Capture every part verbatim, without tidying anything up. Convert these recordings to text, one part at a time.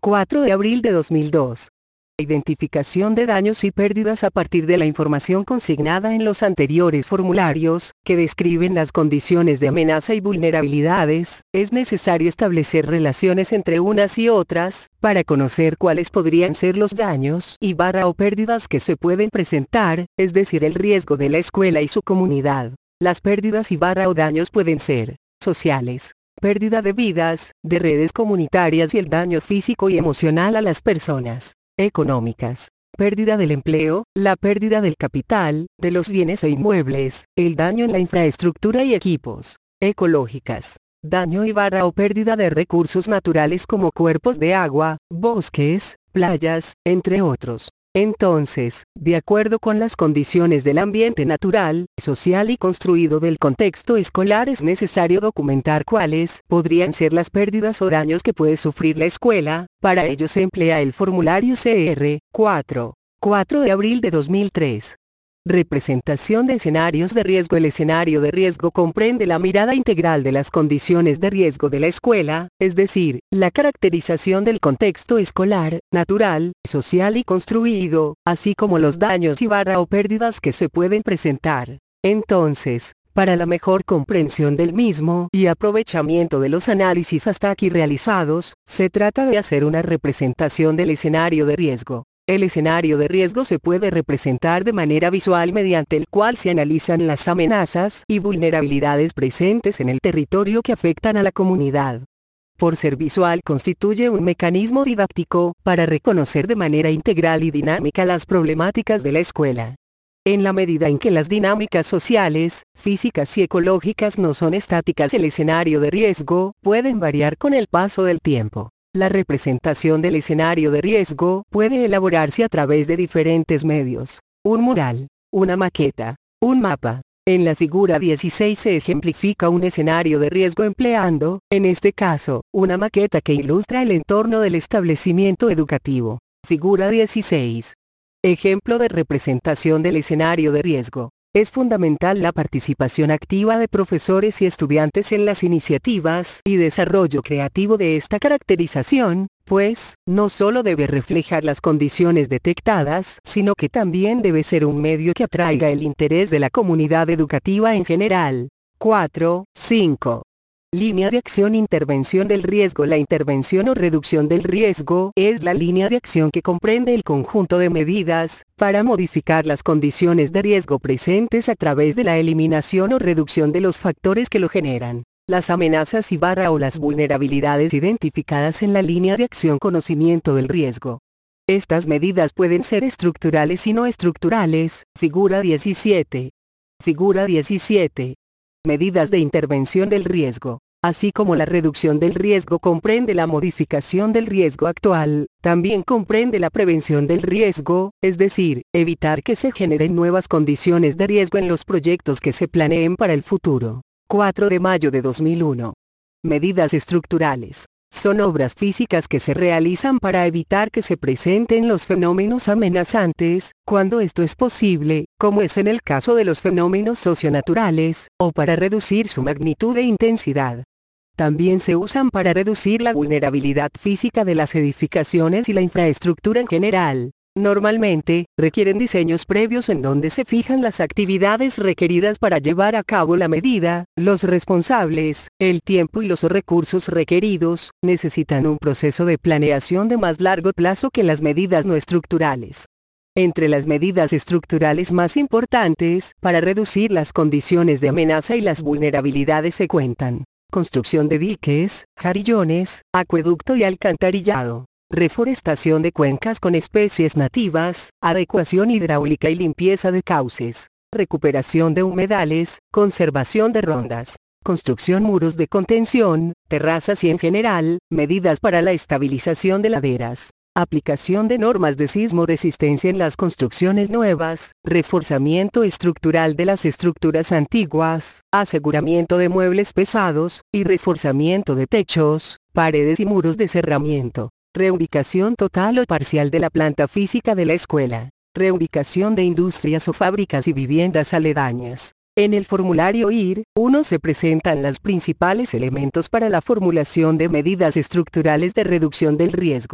cuatro de abril de dos mil dos. Identificación de daños y pérdidas a partir de la información consignada en los anteriores formularios, que describen las condiciones de amenaza y vulnerabilidades. Es necesario establecer relaciones entre unas y otras, para conocer cuáles podrían ser los daños y barra o pérdidas que se pueden presentar, es decir, el riesgo de la escuela y su comunidad. Las pérdidas y barra o daños pueden ser sociales, pérdida de vidas, de redes comunitarias y el daño físico y emocional a las personas. Económicas, pérdida del empleo, la pérdida del capital, de los bienes o inmuebles, el daño en la infraestructura y equipos. Ecológicas, daño y barra o pérdida de recursos naturales como cuerpos de agua, bosques, playas, entre otros. Entonces, de acuerdo con las condiciones del ambiente natural, social y construido del contexto escolar, es necesario documentar cuáles podrían ser las pérdidas o daños que puede sufrir la escuela. Para ello se emplea el formulario C R cuatro, cuatro de abril de dos mil tres. Representación de escenarios de riesgo. El escenario de riesgo comprende la mirada integral de las condiciones de riesgo de la escuela, es decir, la caracterización del contexto escolar, natural, social y construido, así como los daños y barra o pérdidas que se pueden presentar. Entonces, para la mejor comprensión del mismo y aprovechamiento de los análisis hasta aquí realizados, se trata de hacer una representación del escenario de riesgo. El escenario de riesgo se puede representar de manera visual, mediante el cual se analizan las amenazas y vulnerabilidades presentes en el territorio que afectan a la comunidad. Por ser visual, constituye un mecanismo didáctico para reconocer de manera integral y dinámica las problemáticas de la escuela. En la medida en que las dinámicas sociales, físicas y ecológicas no son estáticas, el escenario de riesgo pueden variar con el paso del tiempo. La representación del escenario de riesgo puede elaborarse a través de diferentes medios: un mural, una maqueta, un mapa. En la figura dieciséis se ejemplifica un escenario de riesgo empleando, en este caso, una maqueta que ilustra el entorno del establecimiento educativo. Figura dieciséis. Ejemplo de representación del escenario de riesgo. Es fundamental la participación activa de profesores y estudiantes en las iniciativas y desarrollo creativo de esta caracterización, pues, no solo debe reflejar las condiciones detectadas, sino que también debe ser un medio que atraiga el interés de la comunidad educativa en general. cuatro, cinco. Línea de acción. Intervención del riesgo. La intervención o reducción del riesgo es la línea de acción que comprende el conjunto de medidas para modificar las condiciones de riesgo presentes a través de la eliminación o reducción de los factores que lo generan. Las amenazas y barra o las vulnerabilidades identificadas en la línea de acción. Conocimiento del riesgo. Estas medidas pueden ser estructurales y no estructurales. Figura diecisiete. Figura diecisiete. Medidas de intervención del riesgo. Así como la reducción del riesgo comprende la modificación del riesgo actual, también comprende la prevención del riesgo, es decir, evitar que se generen nuevas condiciones de riesgo en los proyectos que se planeen para el futuro. cuatro de mayo de dos mil uno. Medidas estructurales. Son obras físicas que se realizan para evitar que se presenten los fenómenos amenazantes, cuando esto es posible, como es en el caso de los fenómenos socionaturales, o para reducir su magnitud e intensidad. También se usan para reducir la vulnerabilidad física de las edificaciones y la infraestructura en general. Normalmente, requieren diseños previos en donde se fijan las actividades requeridas para llevar a cabo la medida, los responsables, el tiempo y los recursos requeridos. Necesitan un proceso de planeación de más largo plazo que las medidas no estructurales. Entre las medidas estructurales más importantes, para reducir las condiciones de amenaza y las vulnerabilidades se cuentan: construcción de diques, jarillones, acueducto y alcantarillado. Reforestación de cuencas con especies nativas, adecuación hidráulica y limpieza de cauces, recuperación de humedales, conservación de rondas, construcción muros de contención, terrazas y en general, medidas para la estabilización de laderas, aplicación de normas de sismo resistencia en las construcciones nuevas, reforzamiento estructural de las estructuras antiguas, aseguramiento de muebles pesados, y reforzamiento de techos, paredes y muros de cerramiento. Reubicación total o parcial de la planta física de la escuela. Reubicación de industrias o fábricas y viviendas aledañas. En el formulario I R uno se presentan los principales elementos para la formulación de medidas estructurales de reducción del riesgo.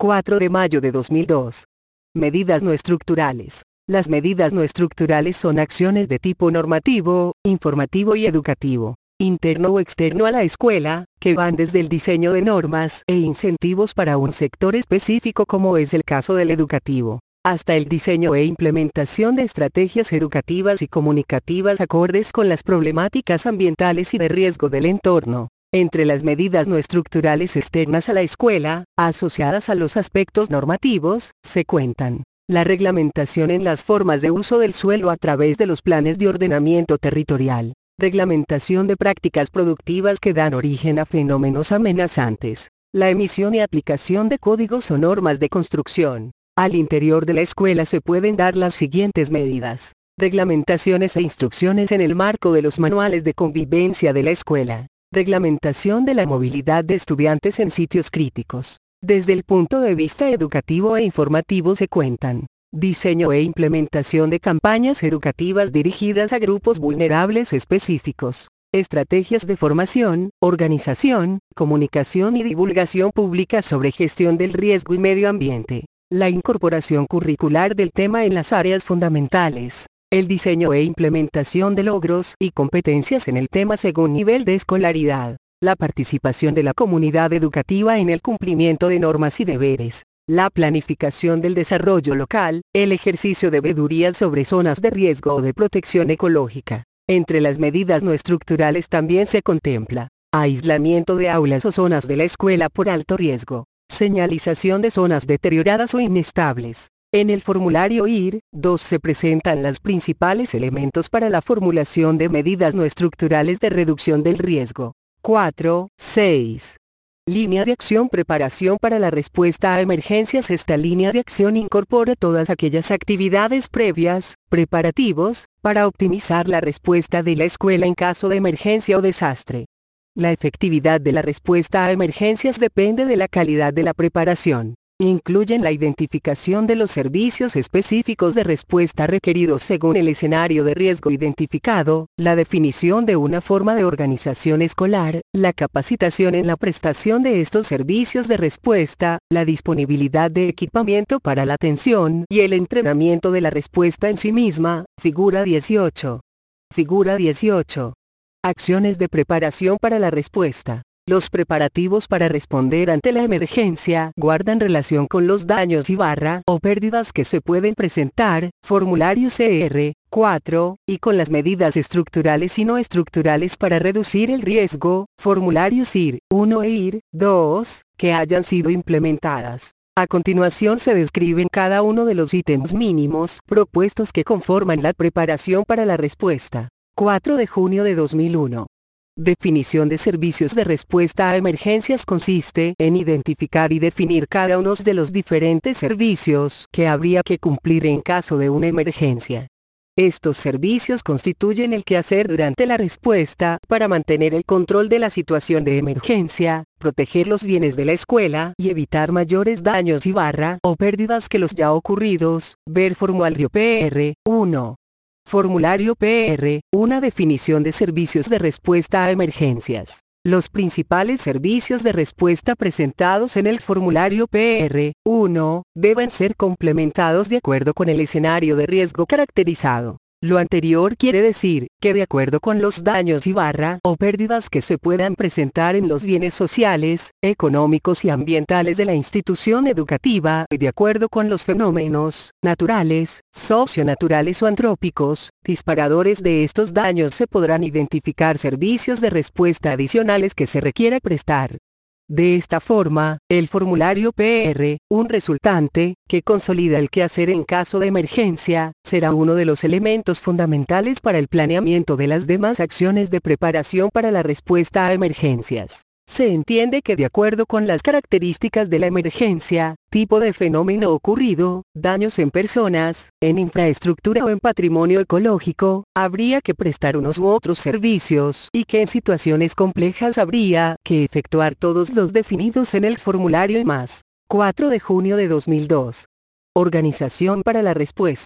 cuatro de mayo de dos mil dos. Medidas no estructurales. Las medidas no estructurales son acciones de tipo normativo, informativo y educativo, interno o externo a la escuela, que van desde el diseño de normas e incentivos para un sector específico como es el caso del educativo, hasta el diseño e implementación de estrategias educativas y comunicativas acordes con las problemáticas ambientales y de riesgo del entorno. Entre las medidas no estructurales externas a la escuela, asociadas a los aspectos normativos, se cuentan la reglamentación en las formas de uso del suelo a través de los planes de ordenamiento territorial, reglamentación de prácticas productivas que dan origen a fenómenos amenazantes, la emisión y aplicación de códigos o normas de construcción. Al interior de la escuela se pueden dar las siguientes medidas: reglamentaciones e instrucciones en el marco de los manuales de convivencia de la escuela, reglamentación de la movilidad de estudiantes en sitios críticos. Desde el punto de vista educativo e informativo se cuentan diseño e implementación de campañas educativas dirigidas a grupos vulnerables específicos, estrategias de formación, organización, comunicación y divulgación pública sobre gestión del riesgo y medio ambiente, la incorporación curricular del tema en las áreas fundamentales, el diseño e implementación de logros y competencias en el tema según nivel de escolaridad, la participación de la comunidad educativa en el cumplimiento de normas y deberes, la planificación del desarrollo local, el ejercicio de veedurías sobre zonas de riesgo o de protección ecológica. Entre las medidas no estructurales también se contempla aislamiento de aulas o zonas de la escuela por alto riesgo, señalización de zonas deterioradas o inestables. En el formulario I R dos se presentan los principales elementos para la formulación de medidas no estructurales de reducción del riesgo. cuatro, seis. Línea de acción: preparación para la respuesta a emergencias. Esta línea de acción incorpora todas aquellas actividades previas, preparativos, para optimizar la respuesta de la escuela en caso de emergencia o desastre. La efectividad de la respuesta a emergencias depende de la calidad de la preparación. Incluyen la identificación de los servicios específicos de respuesta requeridos según el escenario de riesgo identificado, la definición de una forma de organización escolar, la capacitación en la prestación de estos servicios de respuesta, la disponibilidad de equipamiento para la atención y el entrenamiento de la respuesta en sí misma. Figura dieciocho. Figura dieciocho. Acciones de preparación para la respuesta. Los preparativos para responder ante la emergencia guardan relación con los daños y barra o pérdidas que se pueden presentar, formulario C R cuatro, y con las medidas estructurales y no estructurales para reducir el riesgo, formularios I R uno e I R dos, que hayan sido implementadas. A continuación se describen cada uno de los ítems mínimos propuestos que conforman la preparación para la respuesta. cuatro de junio de dos mil uno. Definición de servicios de respuesta a emergencias: consiste en identificar y definir cada uno de los diferentes servicios que habría que cumplir en caso de una emergencia. Estos servicios constituyen el quehacer durante la respuesta para mantener el control de la situación de emergencia, proteger los bienes de la escuela y evitar mayores daños y barra o pérdidas que los ya ocurridos. Ver formulario P R uno. Formulario P R, una definición de servicios de respuesta a emergencias. Los principales servicios de respuesta presentados en el formulario P R uno deben ser complementados de acuerdo con el escenario de riesgo caracterizado. Lo anterior quiere decir que de acuerdo con los daños y barra o pérdidas que se puedan presentar en los bienes sociales, económicos y ambientales de la institución educativa, y de acuerdo con los fenómenos naturales, socionaturales o antrópicos, disparadores de estos daños, se podrán identificar servicios de respuesta adicionales que se requiera prestar. De esta forma, el formulario P R, un resultante, que consolida el quehacer en caso de emergencia, será uno de los elementos fundamentales para el planeamiento de las demás acciones de preparación para la respuesta a emergencias. Se entiende que de acuerdo con las características de la emergencia, tipo de fenómeno ocurrido, daños en personas, en infraestructura o en patrimonio ecológico, habría que prestar unos u otros servicios, y que en situaciones complejas habría que efectuar todos los definidos en el formulario y más. cuatro de junio de dos mil dos. Organización para la respuesta.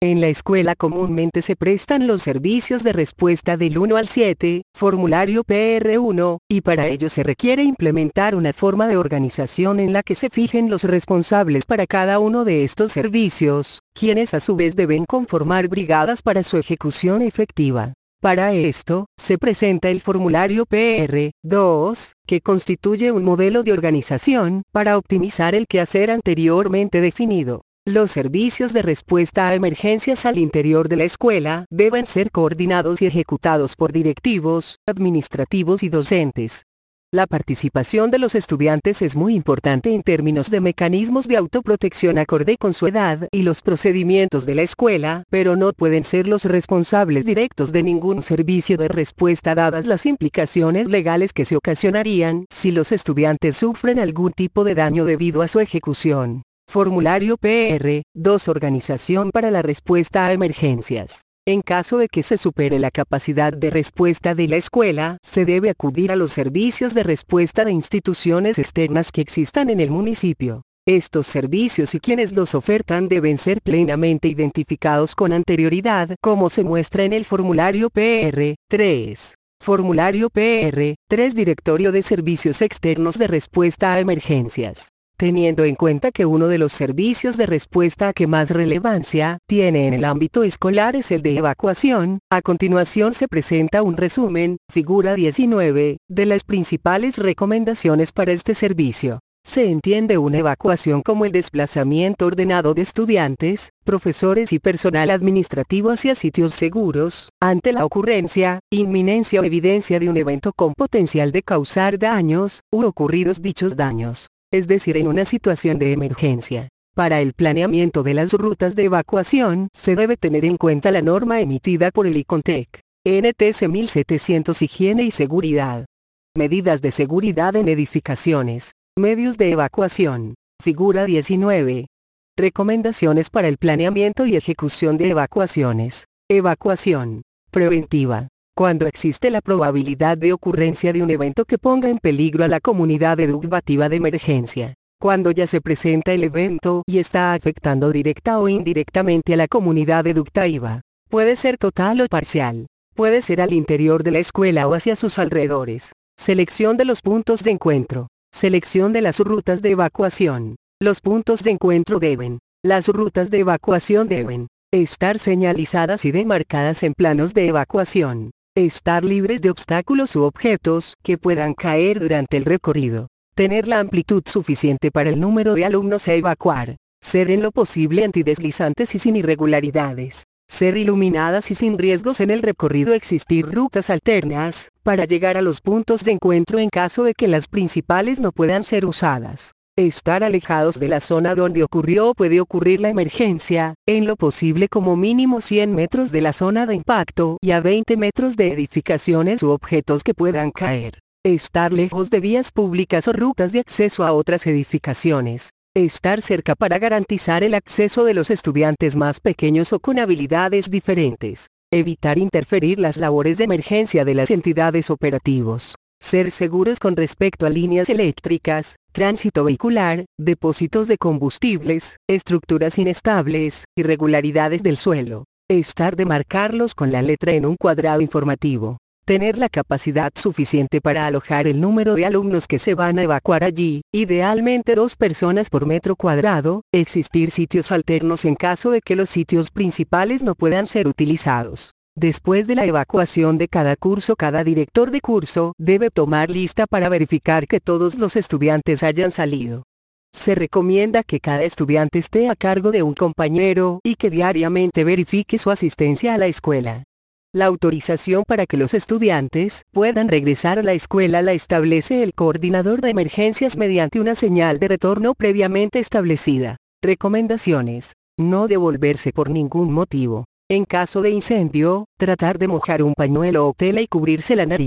En la escuela comúnmente se prestan los servicios de respuesta del uno al siete, formulario P R uno, y para ello se requiere implementar una forma de organización en la que se fijen los responsables para cada uno de estos servicios, quienes a su vez deben conformar brigadas para su ejecución efectiva. Para esto, se presenta el formulario P R dos, que constituye un modelo de organización para optimizar el quehacer anteriormente definido. Los servicios de respuesta a emergencias al interior de la escuela deben ser coordinados y ejecutados por directivos, administrativos y docentes. La participación de los estudiantes es muy importante en términos de mecanismos de autoprotección acorde con su edad y los procedimientos de la escuela, pero no pueden ser los responsables directos de ningún servicio de respuesta dadas las implicaciones legales que se ocasionarían si los estudiantes sufren algún tipo de daño debido a su ejecución. Formulario P R dos Organización para la respuesta a emergencias. En caso de que se supere la capacidad de respuesta de la escuela, se debe acudir a los servicios de respuesta de instituciones externas que existan en el municipio. Estos servicios y quienes los ofertan deben ser plenamente identificados con anterioridad, como se muestra en el formulario P R tres. Formulario P R tres Directorio de Servicios Externos de Respuesta a Emergencias. Teniendo en cuenta que uno de los servicios de respuesta que más relevancia tiene en el ámbito escolar es el de evacuación, a continuación se presenta un resumen, figura diecinueve, de las principales recomendaciones para este servicio. Se entiende una evacuación como el desplazamiento ordenado de estudiantes, profesores y personal administrativo hacia sitios seguros, ante la ocurrencia, inminencia o evidencia de un evento con potencial de causar daños, u ocurridos dichos daños. Es decir, en una situación de emergencia. Para el planeamiento de las rutas de evacuación, se debe tener en cuenta la norma emitida por el ICONTEC, N T C mil setecientos Higiene y Seguridad. Medidas de seguridad en edificaciones. Medios de evacuación. Figura diecinueve. Recomendaciones para el planeamiento y ejecución de evacuaciones. Evacuación preventiva. Cuando existe la probabilidad de ocurrencia de un evento que ponga en peligro a la comunidad educativa de emergencia. Cuando ya se presenta el evento y está afectando directa o indirectamente a la comunidad educativa. Puede ser total o parcial. Puede ser al interior de la escuela o hacia sus alrededores. Selección de los puntos de encuentro. Selección de las rutas de evacuación. Los puntos de encuentro deben. Las rutas de evacuación deben estar señalizadas y demarcadas en planos de evacuación. Estar libres de obstáculos u objetos que puedan caer durante el recorrido. Tener la amplitud suficiente para el número de alumnos a evacuar. Ser en lo posible antideslizantes y sin irregularidades. Ser iluminadas y sin riesgos en el recorrido. Existir rutas alternas para llegar a los puntos de encuentro en caso de que las principales no puedan ser usadas. Estar alejados de la zona donde ocurrió o puede ocurrir la emergencia, en lo posible como mínimo cien metros de la zona de impacto y a veinte metros de edificaciones u objetos que puedan caer. Estar lejos de vías públicas o rutas de acceso a otras edificaciones. Estar cerca para garantizar el acceso de los estudiantes más pequeños o con habilidades diferentes. Evitar interferir las labores de emergencia de las entidades operativos. Ser seguros con respecto a líneas eléctricas, tránsito vehicular, depósitos de combustibles, estructuras inestables, irregularidades del suelo. Estar demarcarlos con la letra en un cuadrado informativo. Tener la capacidad suficiente para alojar el número de alumnos que se van a evacuar allí, idealmente dos personas por metro cuadrado. Existir sitios alternos en caso de que los sitios principales no puedan ser utilizados. Después de la evacuación de cada curso, cada director de curso debe tomar lista para verificar que todos los estudiantes hayan salido. Se recomienda que cada estudiante esté a cargo de un compañero y que diariamente verifique su asistencia a la escuela. La autorización para que los estudiantes puedan regresar a la escuela la establece el coordinador de emergencias mediante una señal de retorno previamente establecida. Recomendaciones. No devolverse por ningún motivo. En caso de incendio, tratar de mojar un pañuelo o tela y cubrirse la nariz.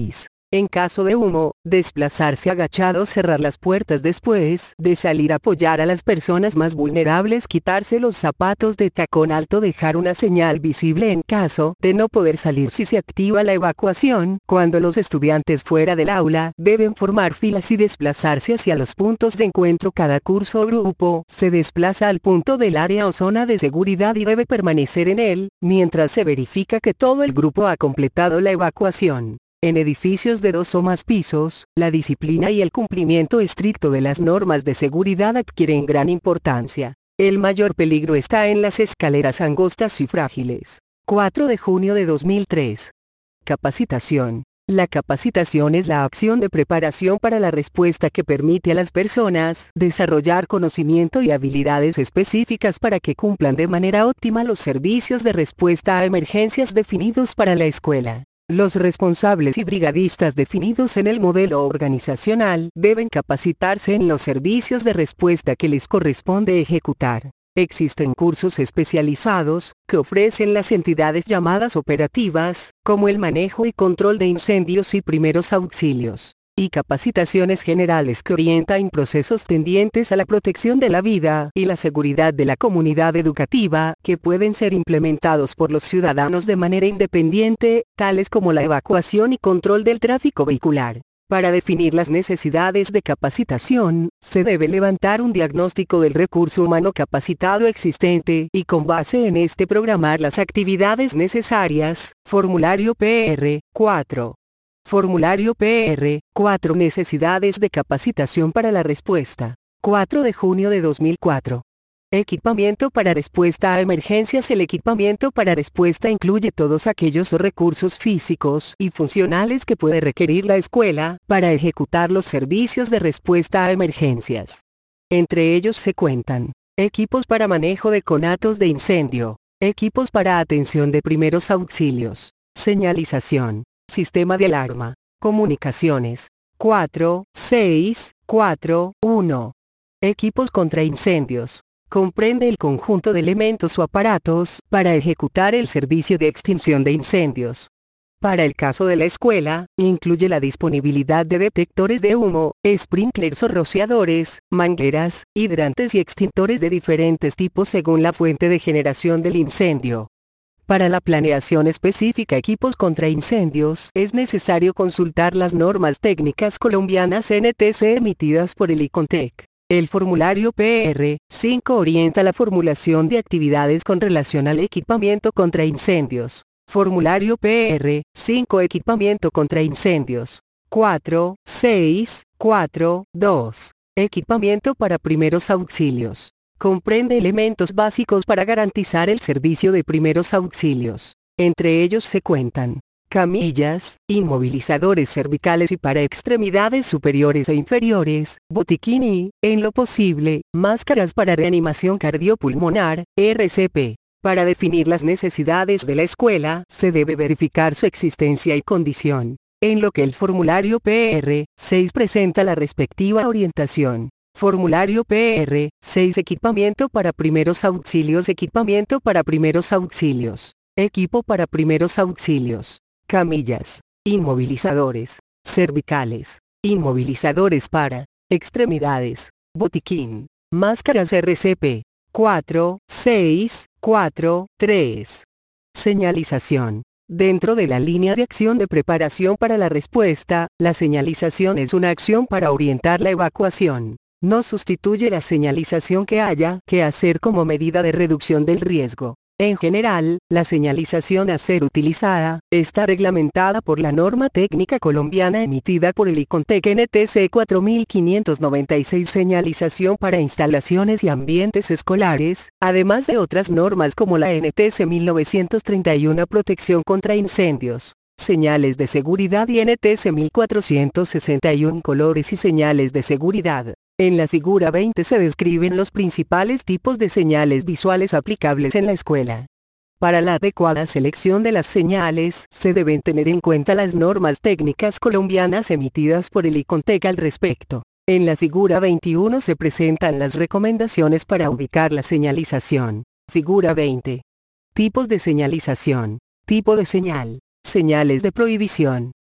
En caso de humo, desplazarse agachado o cerrar las puertas después de salir, apoyar a las personas más vulnerables, quitarse los zapatos de tacón alto, dejar una señal visible en caso de no poder salir si se activa la evacuación. Cuando los estudiantes fuera del aula deben formar filas y desplazarse hacia los puntos de encuentro. Cada curso o grupo se desplaza al punto del área o zona de seguridad y debe permanecer en él, mientras se verifica que todo el grupo ha completado la evacuación. En edificios de dos o más pisos, la disciplina y el cumplimiento estricto de las normas de seguridad adquieren gran importancia. El mayor peligro está en las escaleras angostas y frágiles. cuatro de junio de dos mil tres. Capacitación. La capacitación es la acción de preparación para la respuesta que permite a las personas desarrollar conocimiento y habilidades específicas para que cumplan de manera óptima los servicios de respuesta a emergencias definidos para la escuela. Los responsables y brigadistas definidos en el modelo organizacional deben capacitarse en los servicios de respuesta que les corresponde ejecutar. Existen cursos especializados que ofrecen las entidades llamadas operativas, como el manejo y control de incendios y primeros auxilios, y capacitaciones generales que orientan procesos tendientes a la protección de la vida y la seguridad de la comunidad educativa, que pueden ser implementados por los ciudadanos de manera independiente, tales como la evacuación y control del tráfico vehicular. Para definir las necesidades de capacitación, se debe levantar un diagnóstico del recurso humano capacitado existente y con base en este programar las actividades necesarias. Formulario P R cuatro. Formulario P R cuatro. Necesidades de capacitación para la respuesta. cuatro de junio de dos mil cuatro. Equipamiento para respuesta a emergencias. El equipamiento para respuesta incluye todos aquellos recursos físicos y funcionales que puede requerir la escuela para ejecutar los servicios de respuesta a emergencias. Entre ellos se cuentan equipos para manejo de conatos de incendio, equipos para atención de primeros auxilios, señalización, sistema de alarma, comunicaciones. cuatro, seis, cuatro, uno. Equipos contra incendios. Comprende el conjunto de elementos o aparatos para ejecutar el servicio de extinción de incendios. Para el caso de la escuela, incluye la disponibilidad de detectores de humo, sprinklers o rociadores, mangueras, hidrantes y extintores de diferentes tipos según la fuente de generación del incendio. Para la planeación específica equipos contra incendios, es necesario consultar las normas técnicas colombianas N T C emitidas por el ICONTEC. El formulario P R cinco orienta la formulación de actividades con relación al equipamiento contra incendios. Formulario P R cinco. Equipamiento contra incendios. cuatro, seis, cuatro, dos. Equipamiento para primeros auxilios. Comprende elementos básicos para garantizar el servicio de primeros auxilios. Entre ellos se cuentan camillas, inmovilizadores cervicales y para extremidades superiores e inferiores, botiquín y, en lo posible, máscaras para reanimación cardiopulmonar, R C P. Para definir las necesidades de la escuela, se debe verificar su existencia y condición, en lo que el formulario P R seis presenta la respectiva orientación. Formulario P R seis. Equipamiento para primeros auxilios. Equipamiento para primeros auxilios. Equipo para primeros auxilios. Camillas, inmovilizadores, cervicales, inmovilizadores para extremidades, botiquín, máscaras R C P. cuatro, seis, cuatro, tres. Señalización. Dentro de la línea de acción de preparación para la respuesta, la señalización es una acción para orientar la evacuación. No sustituye la señalización que haya que hacer como medida de reducción del riesgo. En general, la señalización a ser utilizada está reglamentada por la norma técnica colombiana emitida por el ICONTEC N T C cuatro mil quinientos noventa y seis. Señalización para instalaciones y ambientes escolares, además de otras normas como la N T C mil novecientos treinta y uno. Protección contra incendios. Señales de seguridad y N T C mil cuatrocientos sesenta y uno. Colores y señales de seguridad. En la figura veinte se describen los principales tipos de señales visuales aplicables en la escuela. Para la adecuada selección de las señales, se deben tener en cuenta las normas técnicas colombianas emitidas por el ICONTEC al respecto. En la figura veintiuno se presentan las recomendaciones para ubicar la señalización. Figura veinte. Tipos de señalización. Tipo de señal. Señales de prohibición.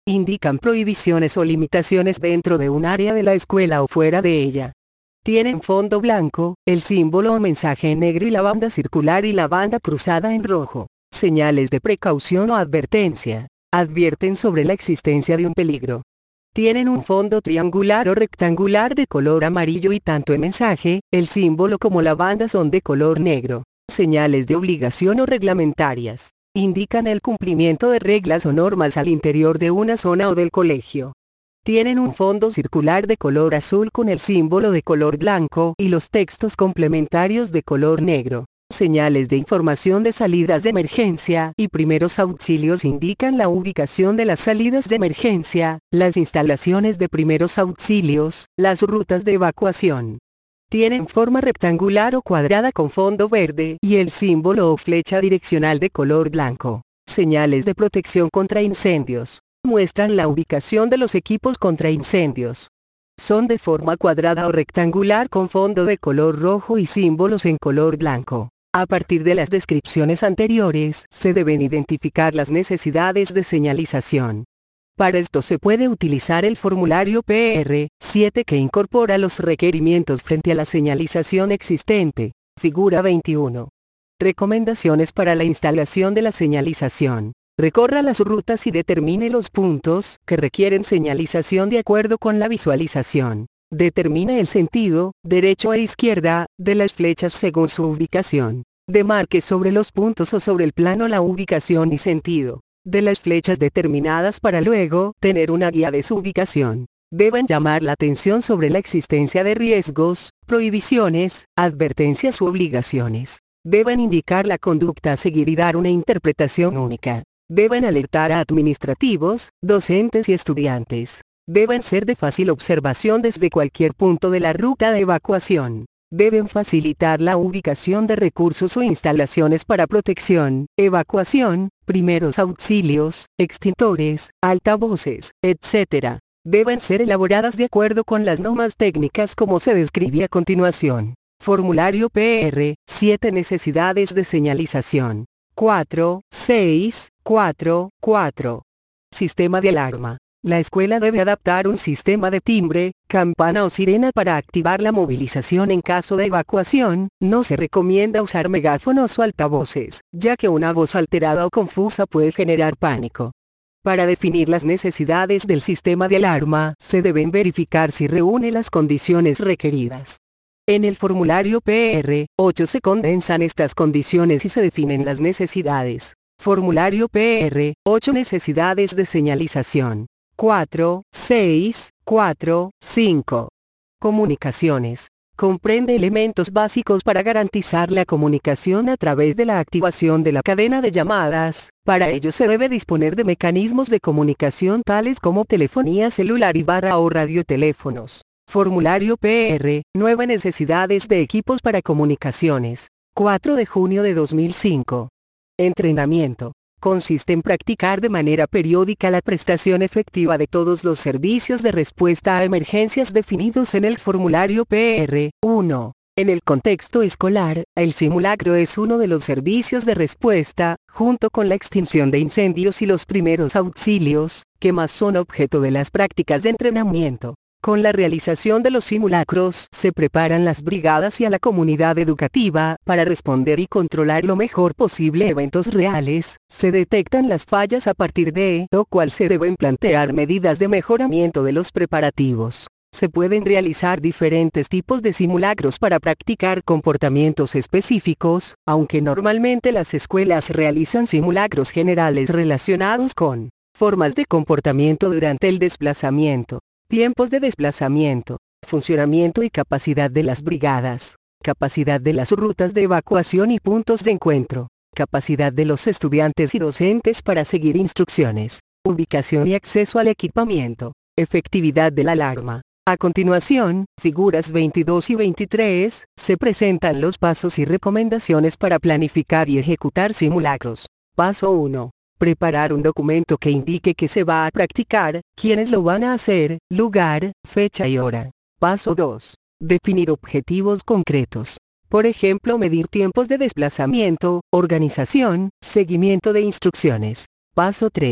Indican prohibiciones o limitaciones dentro de un área de la escuela o fuera de ella. Tienen fondo blanco, el símbolo o mensaje en negro y la banda circular y la banda cruzada en rojo. Señales de precaución o advertencia. Advierten sobre la existencia de un peligro. Tienen un fondo triangular o rectangular de color amarillo y tanto el mensaje, el símbolo como la banda son de color negro. Señales de obligación o reglamentarias. Indican el cumplimiento de reglas o normas al interior de una zona o del colegio. Tienen un fondo circular de color azul con el símbolo de color blanco y los textos complementarios de color negro. Señales de información de salidas de emergencia y primeros auxilios indican la ubicación de las salidas de emergencia, las instalaciones de primeros auxilios, las rutas de evacuación. Tienen forma rectangular o cuadrada con fondo verde y el símbolo o flecha direccional de color blanco. Señales de protección contra incendios. Muestran la ubicación de los equipos contra incendios. Son de forma cuadrada o rectangular con fondo de color rojo y símbolos en color blanco. A partir de las descripciones anteriores, se deben identificar las necesidades de señalización. Para esto se puede utilizar el formulario P R siete que incorpora los requerimientos frente a la señalización existente. Figura veintiuno. Recomendaciones para la instalación de la señalización. Recorra las rutas y determine los puntos que requieren señalización de acuerdo con la visualización. Determine el sentido, derecho e izquierda, de las flechas según su ubicación. Demarque sobre los puntos o sobre el plano la ubicación y sentido de las flechas determinadas para luego tener una guía de su ubicación. Deben llamar la atención sobre la existencia de riesgos, prohibiciones, advertencias u obligaciones. Deben indicar la conducta a seguir y dar una interpretación única. Deben alertar a administrativos, docentes y estudiantes. Deben ser de fácil observación desde cualquier punto de la ruta de evacuación. Deben facilitar la ubicación de recursos o instalaciones para protección, evacuación, primeros auxilios, extintores, altavoces, etcétera. Deben ser elaboradas de acuerdo con las normas técnicas como se describe a continuación. Formulario P R siete Necesidades de señalización. cuatro, seis, cuatro, cuatro. Sistema de alarma. La escuela debe adaptar un sistema de timbre, campana o sirena para activar la movilización en caso de evacuación. No se recomienda usar megáfonos o altavoces, ya que una voz alterada o confusa puede generar pánico. Para definir las necesidades del sistema de alarma, se deben verificar si reúne las condiciones requeridas. En el formulario P R ocho se condensan estas condiciones y se definen las necesidades. Formulario P R ocho Necesidades de señalización. cuatro, seis, cuatro, cinco. Comunicaciones. Comprende elementos básicos para garantizar la comunicación a través de la activación de la cadena de llamadas. Para ello se debe disponer de mecanismos de comunicación tales como telefonía celular y barra o radioteléfonos. Formulario P R nueve Necesidades de equipos para comunicaciones. cuatro de junio de dos mil cinco. Entrenamiento. Consiste en practicar de manera periódica la prestación efectiva de todos los servicios de respuesta a emergencias definidos en el formulario P R uno. En el contexto escolar, el simulacro es uno de los servicios de respuesta, junto con la extinción de incendios y los primeros auxilios, que más son objeto de las prácticas de entrenamiento. Con la realización de los simulacros se preparan las brigadas y a la comunidad educativa para responder y controlar lo mejor posible eventos reales. Se detectan las fallas a partir de lo cual se deben plantear medidas de mejoramiento de los preparativos. Se pueden realizar diferentes tipos de simulacros para practicar comportamientos específicos, aunque normalmente las escuelas realizan simulacros generales relacionados con formas de comportamiento durante el desplazamiento. Tiempos de desplazamiento, funcionamiento y capacidad de las brigadas, capacidad de las rutas de evacuación y puntos de encuentro, capacidad de los estudiantes y docentes para seguir instrucciones, ubicación y acceso al equipamiento, efectividad de la alarma. A continuación, figuras veintidós y veintitrés, se presentan los pasos y recomendaciones para planificar y ejecutar simulacros. Paso uno. Preparar un documento que indique que se va a practicar, quiénes lo van a hacer, lugar, fecha y hora. Paso dos. Definir objetivos concretos. Por ejemplo, medir tiempos de desplazamiento, organización, seguimiento de instrucciones. Paso tres.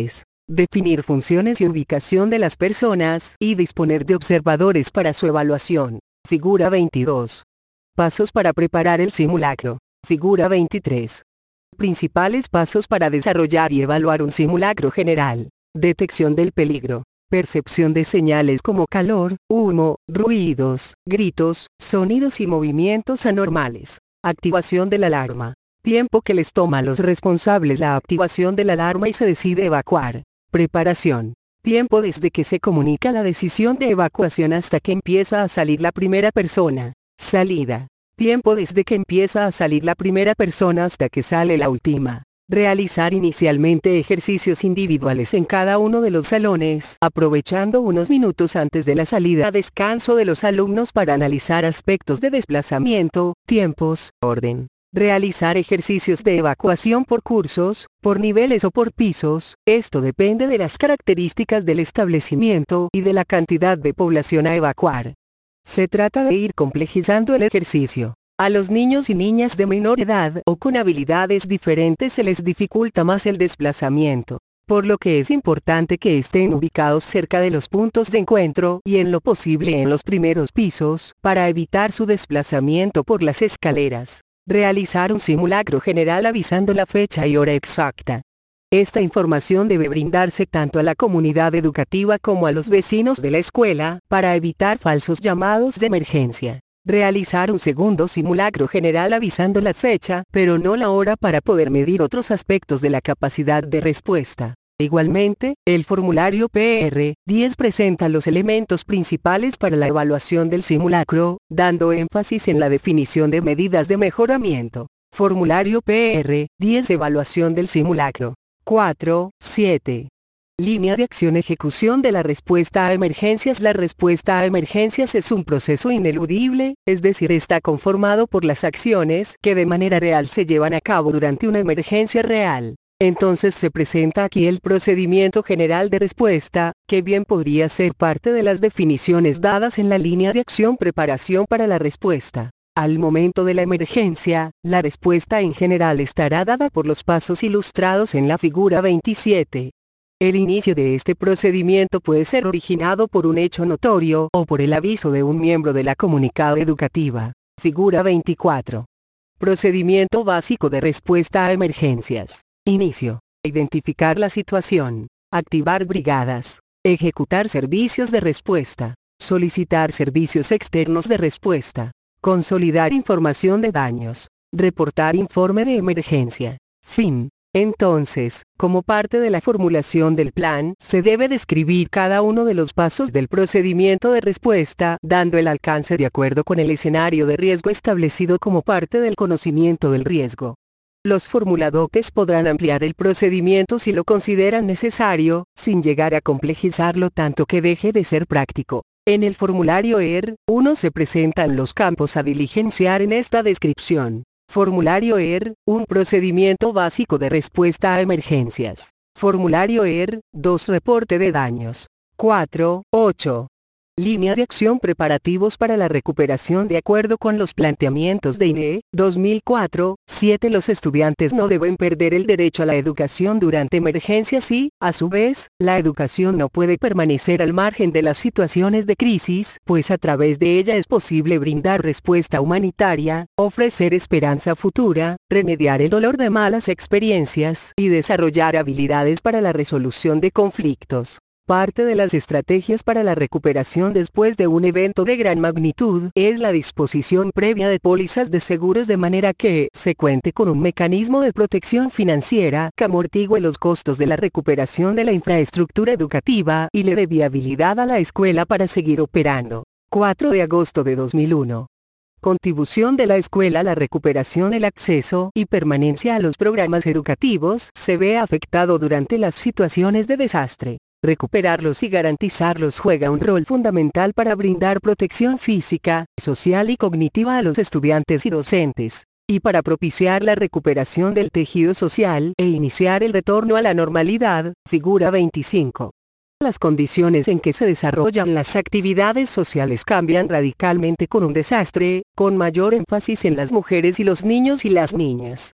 Definir funciones y ubicación de las personas y disponer de observadores para su evaluación. Figura veintidós. Pasos para preparar el simulacro. Figura veintitrés. Principales pasos para desarrollar y evaluar un simulacro general. Detección del peligro. Percepción de señales como calor, humo, ruidos, gritos, sonidos y movimientos anormales. Activación de la alarma. Tiempo que les toma a los responsables la activación de la alarma y se decide evacuar. Preparación. Tiempo desde que se comunica la decisión de evacuación hasta que empieza a salir la primera persona. Salida. Tiempo desde que empieza a salir la primera persona hasta que sale la última. Realizar inicialmente ejercicios individuales en cada uno de los salones, aprovechando unos minutos antes de la salida a descanso de los alumnos para analizar aspectos de desplazamiento, tiempos, orden. Realizar ejercicios de evacuación por cursos, por niveles o por pisos, esto depende de las características del establecimiento y de la cantidad de población a evacuar. Se trata de ir complejizando el ejercicio. A los niños y niñas de menor edad o con habilidades diferentes se les dificulta más el desplazamiento, por lo que es importante que estén ubicados cerca de los puntos de encuentro y en lo posible en los primeros pisos, para evitar su desplazamiento por las escaleras. Realizar un simulacro general avisando la fecha y hora exacta. Esta información debe brindarse tanto a la comunidad educativa como a los vecinos de la escuela, para evitar falsos llamados de emergencia. Realizar un segundo simulacro general avisando la fecha, pero no la hora para poder medir otros aspectos de la capacidad de respuesta. Igualmente, el formulario P R diez presenta los elementos principales para la evaluación del simulacro, dando énfasis en la definición de medidas de mejoramiento. Formulario P R diez. Evaluación del simulacro. cuatro, siete. Línea de acción. Ejecución de la respuesta a emergencias. La respuesta a emergencias es un proceso ineludible, es decir, está conformado por las acciones que de manera real se llevan a cabo durante una emergencia real. Entonces se presenta aquí el procedimiento general de respuesta, que bien podría ser parte de las definiciones dadas en la línea de acción. Preparación para la respuesta. Al momento de la emergencia, la respuesta en general estará dada por los pasos ilustrados en la figura veintisiete. El inicio de este procedimiento puede ser originado por un hecho notorio o por el aviso de un miembro de la comunidad educativa. Figura veinticuatro. Procedimiento básico de respuesta a emergencias. Inicio. Identificar la situación. Activar brigadas. Ejecutar servicios de respuesta. Solicitar servicios externos de respuesta. Consolidar información de daños. Reportar informe de emergencia. Fin. Entonces, como parte de la formulación del plan, se debe describir cada uno de los pasos del procedimiento de respuesta, dando el alcance de acuerdo con el escenario de riesgo establecido como parte del conocimiento del riesgo. Los formuladores podrán ampliar el procedimiento si lo consideran necesario, sin llegar a complejizarlo tanto que deje de ser práctico. En el formulario E R uno se presentan los campos a diligenciar en esta descripción. Formulario E R, un procedimiento básico de respuesta a emergencias. Formulario E R, dos reporte de daños. cuatro, ocho. Línea de acción. Preparativos para la recuperación. De acuerdo con los planteamientos de I N E dos mil cuatro, siete. Los estudiantes no deben perder el derecho a la educación durante emergencias y, a su vez, la educación no puede permanecer al margen de las situaciones de crisis, pues a través de ella es posible brindar respuesta humanitaria, ofrecer esperanza futura, remediar el dolor de malas experiencias y desarrollar habilidades para la resolución de conflictos. Parte de las estrategias para la recuperación después de un evento de gran magnitud es la disposición previa de pólizas de seguros de manera que se cuente con un mecanismo de protección financiera que amortigue los costos de la recuperación de la infraestructura educativa y le dé viabilidad a la escuela para seguir operando. cuatro de agosto de dos mil uno. Contribución de la escuela a la recuperación. El acceso y permanencia a los programas educativos se ve afectado durante las situaciones de desastre. Recuperarlos y garantizarlos juega un rol fundamental para brindar protección física, social y cognitiva a los estudiantes y docentes, y para propiciar la recuperación del tejido social e iniciar el retorno a la normalidad. Figura veinticinco. Las condiciones en que se desarrollan las actividades sociales cambian radicalmente con un desastre, con mayor énfasis en las mujeres y los niños y las niñas.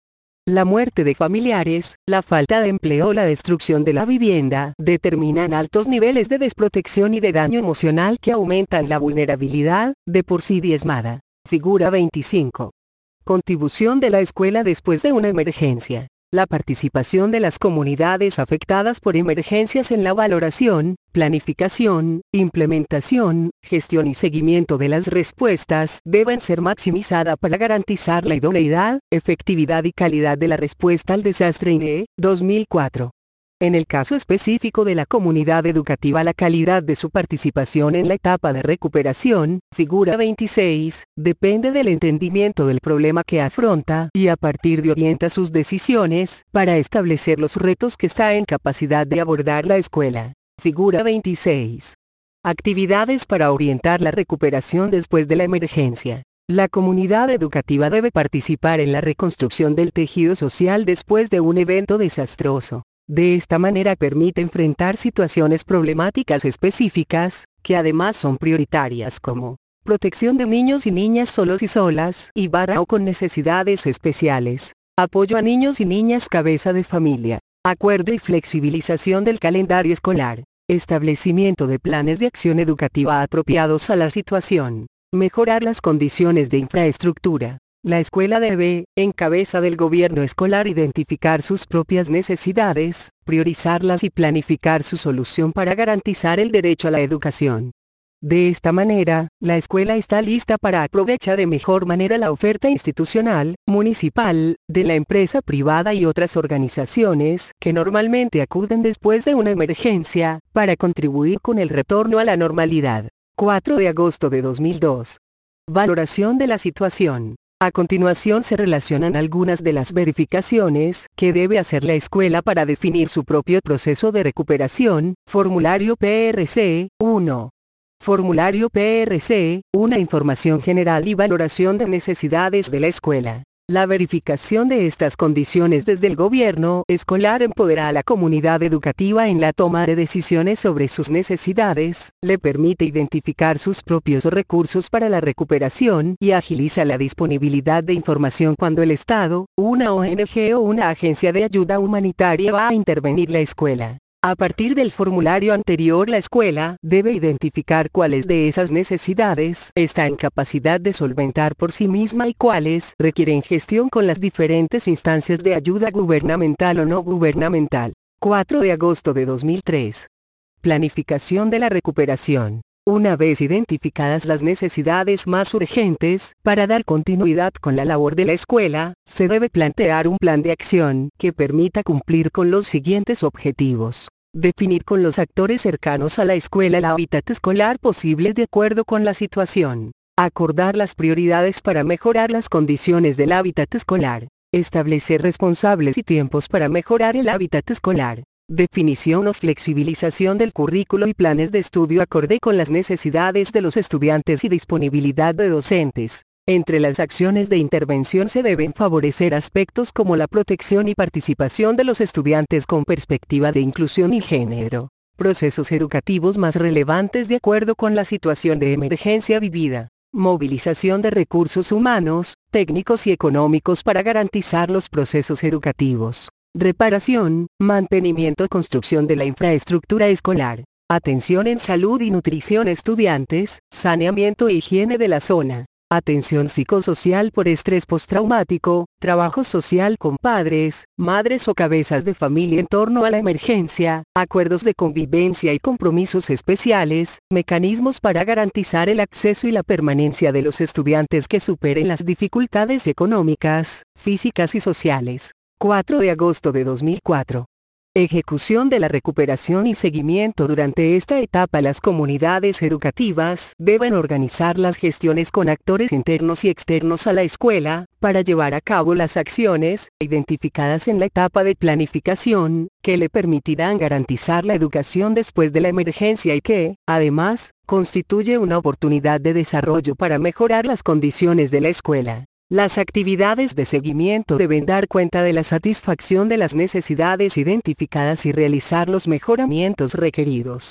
La muerte de familiares, la falta de empleo o la destrucción de la vivienda determinan altos niveles de desprotección y de daño emocional que aumentan la vulnerabilidad, de por sí diezmada. Figura veinticinco. Contribución de la escuela después de una emergencia. La participación de las comunidades afectadas por emergencias en la valoración, planificación, implementación, gestión y seguimiento de las respuestas deben ser maximizada para garantizar la idoneidad, efectividad y calidad de la respuesta al desastre I N E, dos mil cuatro. En el caso específico de la comunidad educativa, la calidad de su participación en la etapa de recuperación, figura veintiséis, depende del entendimiento del problema que afronta y a partir de orienta sus decisiones para establecer los retos que está en capacidad de abordar la escuela. Figura veintiséis. Actividades para orientar la recuperación después de la emergencia. La comunidad educativa debe participar en la reconstrucción del tejido social después de un evento desastroso. De esta manera permite enfrentar situaciones problemáticas específicas, que además son prioritarias como protección de niños y niñas solos y solas y barra o con necesidades especiales, apoyo a niños y niñas cabeza de familia, acuerdo y flexibilización del calendario escolar, establecimiento de planes de acción educativa apropiados a la situación, mejorar las condiciones de infraestructura. La escuela debe, en cabeza del gobierno escolar, identificar sus propias necesidades, priorizarlas y planificar su solución para garantizar el derecho a la educación. De esta manera, la escuela está lista para aprovechar de mejor manera la oferta institucional, municipal, de la empresa privada y otras organizaciones que normalmente acuden después de una emergencia, para contribuir con el retorno a la normalidad. cuatro de agosto de dos mil dos. Valoración de la situación. A continuación se relacionan algunas de las verificaciones que debe hacer la escuela para definir su propio proceso de recuperación. Formulario P R C, uno. Formulario P R C, una información general y valoración de necesidades de la escuela. La verificación de estas condiciones desde el gobierno escolar empodera a la comunidad educativa en la toma de decisiones sobre sus necesidades, le permite identificar sus propios recursos para la recuperación y agiliza la disponibilidad de información cuando el Estado, una O N G o una agencia de ayuda humanitaria va a intervenir la escuela. A partir del formulario anterior, la escuela debe identificar cuáles de esas necesidades está en capacidad de solventar por sí misma y cuáles requieren gestión con las diferentes instancias de ayuda gubernamental o no gubernamental. cuatro de agosto de dos mil tres. Planificación de la recuperación. Una vez identificadas las necesidades más urgentes, para dar continuidad con la labor de la escuela, se debe plantear un plan de acción que permita cumplir con los siguientes objetivos. Definir con los actores cercanos a la escuela el hábitat escolar posible de acuerdo con la situación. Acordar las prioridades para mejorar las condiciones del hábitat escolar. Establecer responsables y tiempos para mejorar el hábitat escolar. Definición o flexibilización del currículo y planes de estudio acorde con las necesidades de los estudiantes y disponibilidad de docentes. Entre las acciones de intervención se deben favorecer aspectos como la protección y participación de los estudiantes con perspectiva de inclusión y género. Procesos educativos más relevantes de acuerdo con la situación de emergencia vivida. Movilización de recursos humanos, técnicos y económicos para garantizar los procesos educativos. Reparación, mantenimiento y construcción de la infraestructura escolar. Atención en salud y nutrición estudiantes, saneamiento e higiene de la zona. Atención psicosocial por estrés postraumático, trabajo social con padres, madres o cabezas de familia en torno a la emergencia, acuerdos de convivencia y compromisos especiales, mecanismos para garantizar el acceso y la permanencia de los estudiantes que superen las dificultades económicas, físicas y sociales. cuatro de agosto de dos mil cuatro. Ejecución de la recuperación y seguimiento. Durante esta etapa las comunidades educativas deben organizar las gestiones con actores internos y externos a la escuela, para llevar a cabo las acciones identificadas en la etapa de planificación, que le permitirán garantizar la educación después de la emergencia y que, además, constituye una oportunidad de desarrollo para mejorar las condiciones de la escuela. Las actividades de seguimiento deben dar cuenta de la satisfacción de las necesidades identificadas y realizar los mejoramientos requeridos.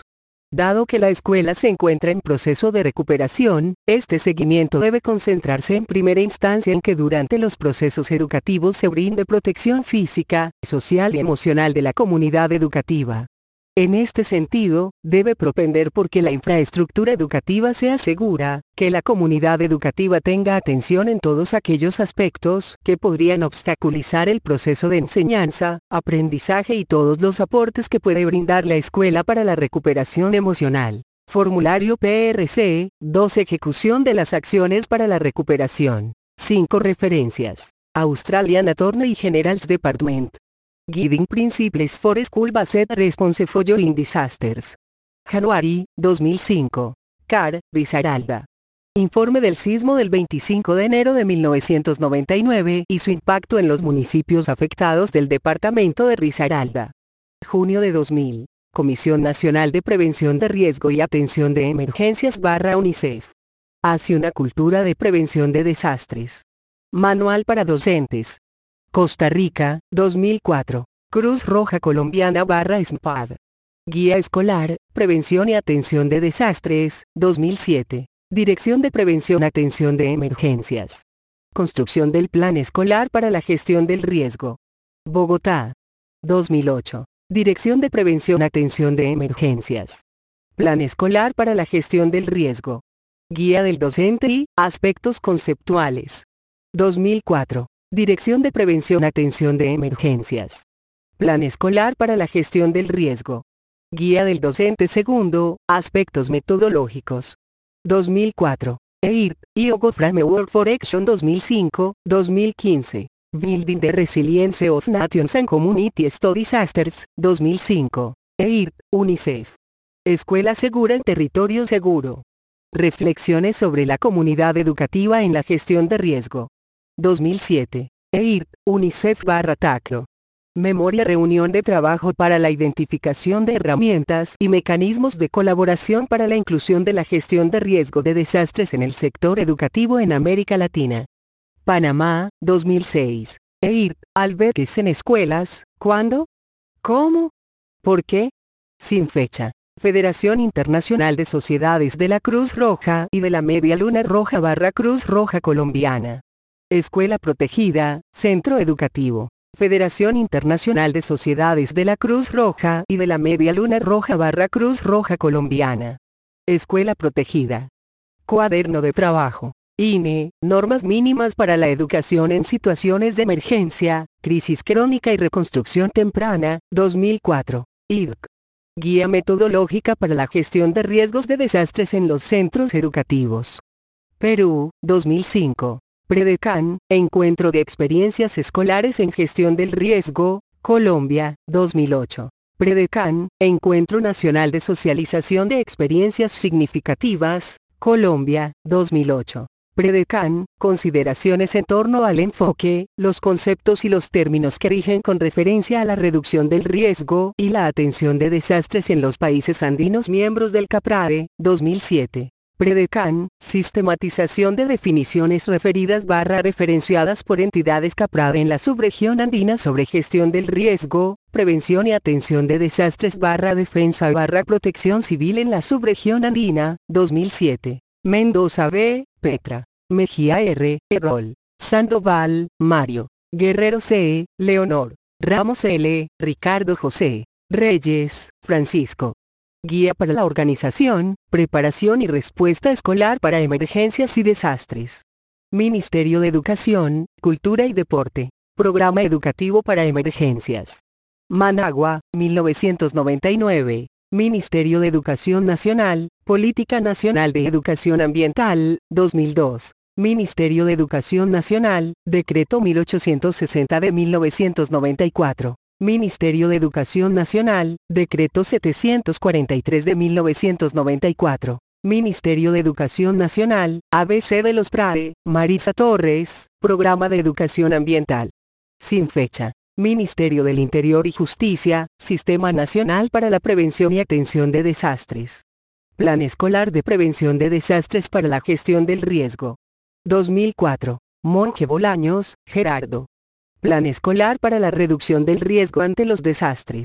Dado que la escuela se encuentra en proceso de recuperación, este seguimiento debe concentrarse en primera instancia en que durante los procesos educativos se brinde protección física, social y emocional de la comunidad educativa. En este sentido, debe propender por que la infraestructura educativa sea segura, que la comunidad educativa tenga atención en todos aquellos aspectos que podrían obstaculizar el proceso de enseñanza, aprendizaje y todos los aportes que puede brindar la escuela para la recuperación emocional. Formulario P R C dos Ejecución de las acciones para la recuperación. cinco Referencias. Australian Attorney General's Department. Guiding Principles for School-Based Response Following Disasters. January, dos mil cinco. Carr, Risaralda. Informe del sismo del veinticinco de enero de mil novecientos noventa y nueve y su impacto en los municipios afectados del departamento de Risaralda. Junio de dos mil. Comisión Nacional de Prevención de Riesgo y Atención de Emergencias barra UNICEF. Hacia una cultura de prevención de desastres. Manual para docentes. Costa Rica, dos mil cuatro. Cruz Roja Colombiana barra S M P A D. Guía Escolar, Prevención y Atención de Desastres, dos mil siete. Dirección de Prevención Atención de Emergencias. Construcción del Plan Escolar para la Gestión del Riesgo. Bogotá. dos mil ocho. Dirección de Prevención Atención de Emergencias. Plan Escolar para la Gestión del Riesgo. Guía del Docente y Aspectos Conceptuales. dos mil cuatro. Dirección de Prevención Atención de Emergencias. Plan Escolar para la Gestión del Riesgo. Guía del Docente Segundo, Aspectos Metodológicos. dos mil cuatro. E I R T, Iogo Framework for Action dos mil cinco, dos mil quince. Building the Resilience of Nations and Communities to Disasters, dos mil cinco. E I R T, UNICEF. Escuela Segura en Territorio Seguro. Reflexiones sobre la comunidad educativa en la gestión de riesgo. dos mil siete. E I R T, UNICEF barra TACRO. Memoria Reunión de Trabajo para la Identificación de Herramientas y Mecanismos de Colaboración para la Inclusión de la Gestión de Riesgo de Desastres en el Sector Educativo en América Latina. Panamá, dos mil seis. E I R T, albergues en escuelas, ¿cuándo? ¿Cómo? ¿Por qué? Sin fecha. Federación Internacional de Sociedades de la Cruz Roja y de la Media Luna Roja barra Cruz Roja Colombiana. Escuela Protegida, Centro Educativo. Federación Internacional de Sociedades de la Cruz Roja y de la Media Luna Roja barra Cruz Roja Colombiana. Escuela Protegida. Cuaderno de Trabajo. I N E, Normas Mínimas para la Educación en Situaciones de Emergencia, Crisis Crónica y Reconstrucción Temprana, dos mil cuatro. I D C. Guía Metodológica para la Gestión de Riesgos de Desastres en los Centros Educativos. Perú, dos mil cinco. Predecan, Encuentro de Experiencias Escolares en Gestión del Riesgo, Colombia, dos mil ocho. Predecan, Encuentro Nacional de Socialización de Experiencias Significativas, Colombia, dos mil ocho. Predecan, Consideraciones en torno al enfoque, los conceptos y los términos que rigen con referencia a la reducción del riesgo y la atención de desastres en los países andinos miembros del CAPRADE, dos mil siete. Predecan, Sistematización de definiciones referidas barra referenciadas por entidades CAPRADE en la subregión andina sobre gestión del riesgo, prevención y atención de desastres barra defensa barra protección civil en la subregión andina, dos mil siete. Mendoza B., Petra. Mejía R., Errol. Sandoval, Mario. Guerrero C., Leonor. Ramos L., Ricardo José. Reyes, Francisco. Guía para la Organización, Preparación y Respuesta Escolar para Emergencias y Desastres. Ministerio de Educación, Cultura y Deporte. Programa Educativo para Emergencias. Managua, mil novecientos noventa y nueve. Ministerio de Educación Nacional, Política Nacional de Educación Ambiental, dos mil dos. Ministerio de Educación Nacional, Decreto mil ochocientos sesenta de mil novecientos noventa y cuatro. Ministerio de Educación Nacional, Decreto setecientos cuarenta y tres de mil novecientos noventa y cuatro. Ministerio de Educación Nacional, A B C de los PRADE, Marisa Torres, Programa de Educación Ambiental. Sin fecha. Ministerio del Interior y Justicia, Sistema Nacional para la Prevención y Atención de Desastres. Plan Escolar de Prevención de Desastres para la Gestión del Riesgo. dos mil cuatro. Monje Bolaños, Gerardo. Plan Escolar para la Reducción del Riesgo ante los Desastres.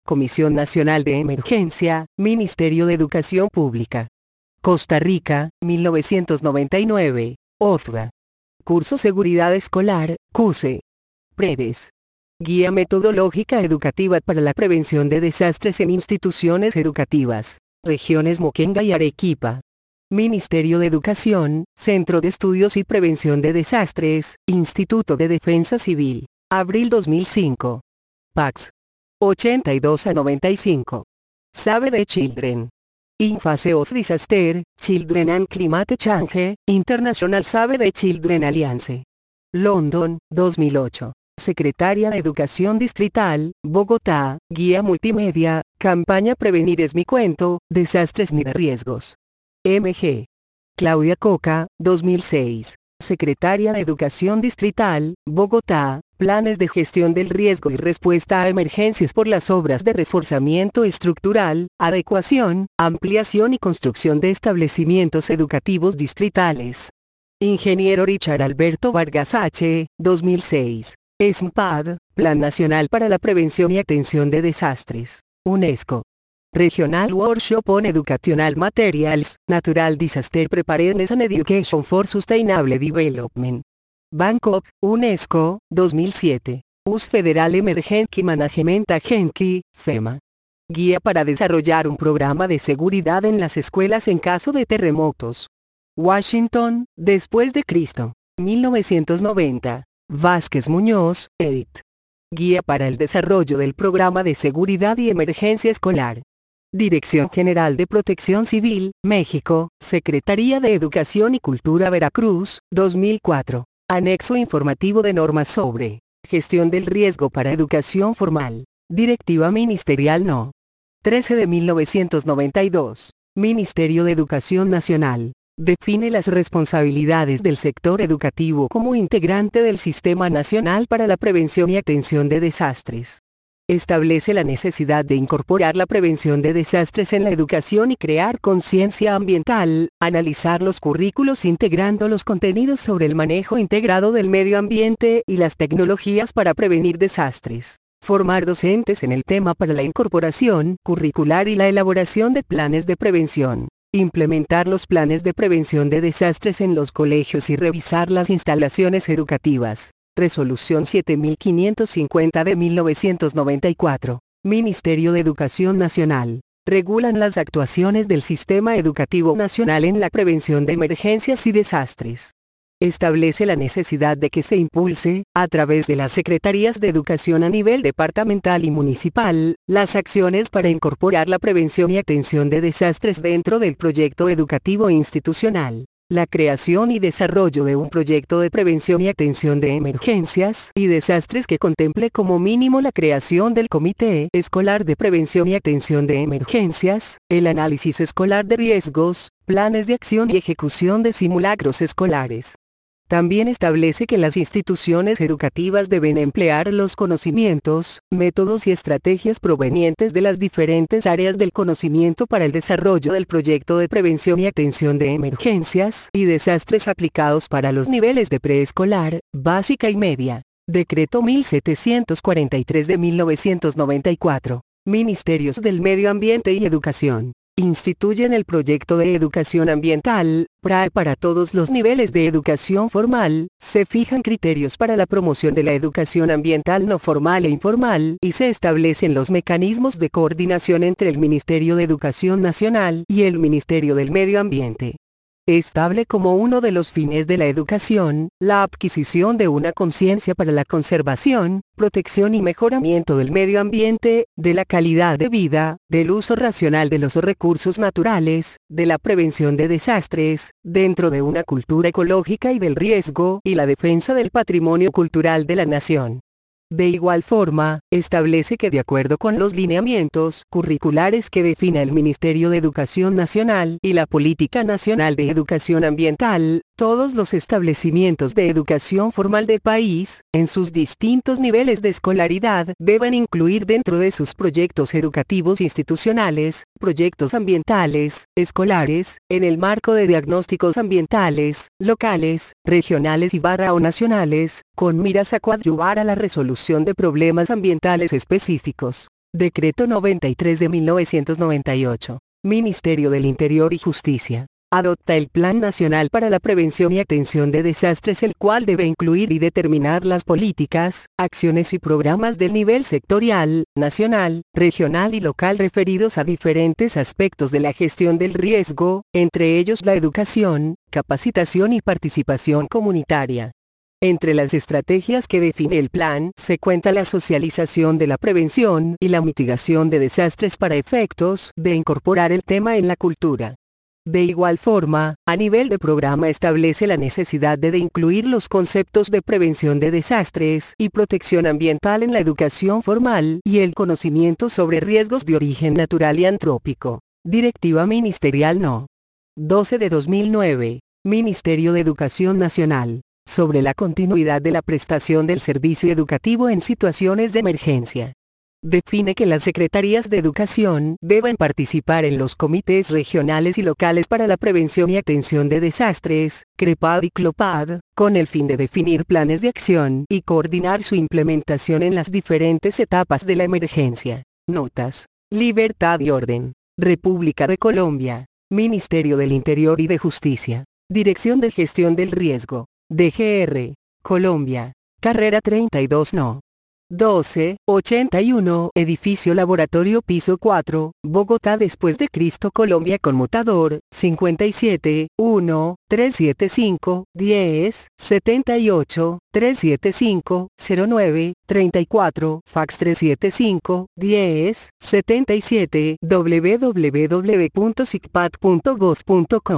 Comisión Nacional de Emergencia, Ministerio de Educación Pública. Costa Rica, mil novecientos noventa y nueve, O F G A. Curso Seguridad Escolar, CUSE. Predes. Guía Metodológica Educativa para la Prevención de Desastres en Instituciones Educativas, Regiones Moquenga y Arequipa. Ministerio de Educación, Centro de Estudios y Prevención de Desastres, Instituto de Defensa Civil. Abril dos mil cinco. P A X. ochenta y dos a noventa y cinco. Save the Children. In Face of Disaster, Children and Climate Change, International Save the Children Alliance. London, dos mil ocho. Secretaria de Educación Distrital, Bogotá, Guía Multimedia, Campaña Prevenir es mi cuento, Desastres ni de riesgos. M G. Claudia Coca, dos mil seis. Secretaria de Educación Distrital, Bogotá, Planes de Gestión del Riesgo y Respuesta a Emergencias por las obras de reforzamiento estructural, adecuación, ampliación y construcción de establecimientos educativos distritales. Ingeniero Richard Alberto Vargas H., dos mil seis. S M P A D, Plan Nacional para la Prevención y Atención de Desastres, UNESCO. Regional Workshop on Educational Materials, Natural Disaster Preparedness and Education for Sustainable Development. Bangkok, UNESCO, dos mil siete. U S Federal Emergency Management Agency, FEMA. Guía para desarrollar un programa de seguridad en las escuelas en caso de terremotos. Washington, después de Cristo, mil novecientos noventa. Vázquez Muñoz, edit. Guía para el desarrollo del programa de seguridad y emergencia escolar. Dirección General de Protección Civil, México, Secretaría de Educación y Cultura Veracruz, dos mil cuatro. Anexo informativo de normas sobre gestión del riesgo para educación formal. Directiva Ministerial No. trece de mil novecientos noventa y dos. Ministerio de Educación Nacional. Define las responsabilidades del sector educativo como integrante del Sistema Nacional para la Prevención y Atención de Desastres. Establece la necesidad de incorporar la prevención de desastres en la educación y crear conciencia ambiental, analizar los currículos integrando los contenidos sobre el manejo integrado del medio ambiente y las tecnologías para prevenir desastres. Formar docentes en el tema para la incorporación curricular y la elaboración de planes de prevención. Implementar los planes de prevención de desastres en los colegios y revisar las instalaciones educativas. Resolución siete mil quinientos cincuenta de mil novecientos noventa y cuatro. Ministerio de Educación Nacional. Regulan las actuaciones del Sistema Educativo Nacional en la prevención de emergencias y desastres. Establece la necesidad de que se impulse, a través de las Secretarías de Educación a nivel departamental y municipal, las acciones para incorporar la prevención y atención de desastres dentro del proyecto educativo institucional. La creación y desarrollo de un proyecto de prevención y atención de emergencias y desastres que contemple como mínimo la creación del Comité Escolar de Prevención y Atención de Emergencias, el análisis escolar de riesgos, planes de acción y ejecución de simulacros escolares. También establece que las instituciones educativas deben emplear los conocimientos, métodos y estrategias provenientes de las diferentes áreas del conocimiento para el desarrollo del proyecto de prevención y atención de emergencias y desastres aplicados para los niveles de preescolar, básica y media. Decreto mil setecientos cuarenta y tres de mil novecientos noventa y cuatro. Ministerios del Medio Ambiente y Educación. Instituyen el proyecto de educación ambiental, P R A E para todos los niveles de educación formal, se fijan criterios para la promoción de la educación ambiental no formal e informal y se establecen los mecanismos de coordinación entre el Ministerio de Educación Nacional y el Ministerio del Medio Ambiente. Estable como uno de los fines de la educación, la adquisición de una conciencia para la conservación, protección y mejoramiento del medio ambiente, de la calidad de vida, del uso racional de los recursos naturales, de la prevención de desastres, dentro de una cultura ecológica y del riesgo y la defensa del patrimonio cultural de la nación. De igual forma, establece que de acuerdo con los lineamientos curriculares que defina el Ministerio de Educación Nacional y la Política Nacional de Educación Ambiental, todos los establecimientos de educación formal del país, en sus distintos niveles de escolaridad, deben incluir dentro de sus proyectos educativos institucionales, proyectos ambientales, escolares, en el marco de diagnósticos ambientales, locales, regionales y barra o nacionales, con miras a coadyuvar a la resolución de problemas ambientales específicos. Decreto noventa y tres de mil novecientos noventa y ocho. Ministerio del Interior y Justicia. Adopta el Plan Nacional para la Prevención y Atención de Desastres, el cual debe incluir y determinar las políticas, acciones y programas del nivel sectorial, nacional, regional y local referidos a diferentes aspectos de la gestión del riesgo, entre ellos la educación, capacitación y participación comunitaria. Entre las estrategias que define el plan se cuenta la socialización de la prevención y la mitigación de desastres para efectos de incorporar el tema en la cultura. De igual forma, a nivel de programa establece la necesidad de, de incluir los conceptos de prevención de desastres y protección ambiental en la educación formal y el conocimiento sobre riesgos de origen natural y antrópico. Directiva Ministerial No. doce de dos mil nueve. Ministerio de Educación Nacional. Sobre la continuidad de la prestación del servicio educativo en situaciones de emergencia. Define que las secretarías de educación deben participar en los comités regionales y locales para la prevención y atención de desastres, CREPAD y CLOPAD, con el fin de definir planes de acción y coordinar su implementación en las diferentes etapas de la emergencia. Notas. Libertad y Orden. República de Colombia. Ministerio del Interior y de Justicia. Dirección de Gestión del Riesgo. D G R. Colombia. Carrera treinta y dos No. doce, ochenta y uno, Edificio Laboratorio Piso cuatro, Bogotá después de Cristo, Colombia. Conmutador, cincuenta y siete, uno, trescientos setenta y cinco, diez, setenta y ocho, trescientos setenta y cinco, cero nueve, treinta y cuatro, fax trescientos setenta y cinco, diez, setenta y siete, w w w punto sicpat punto gov punto co.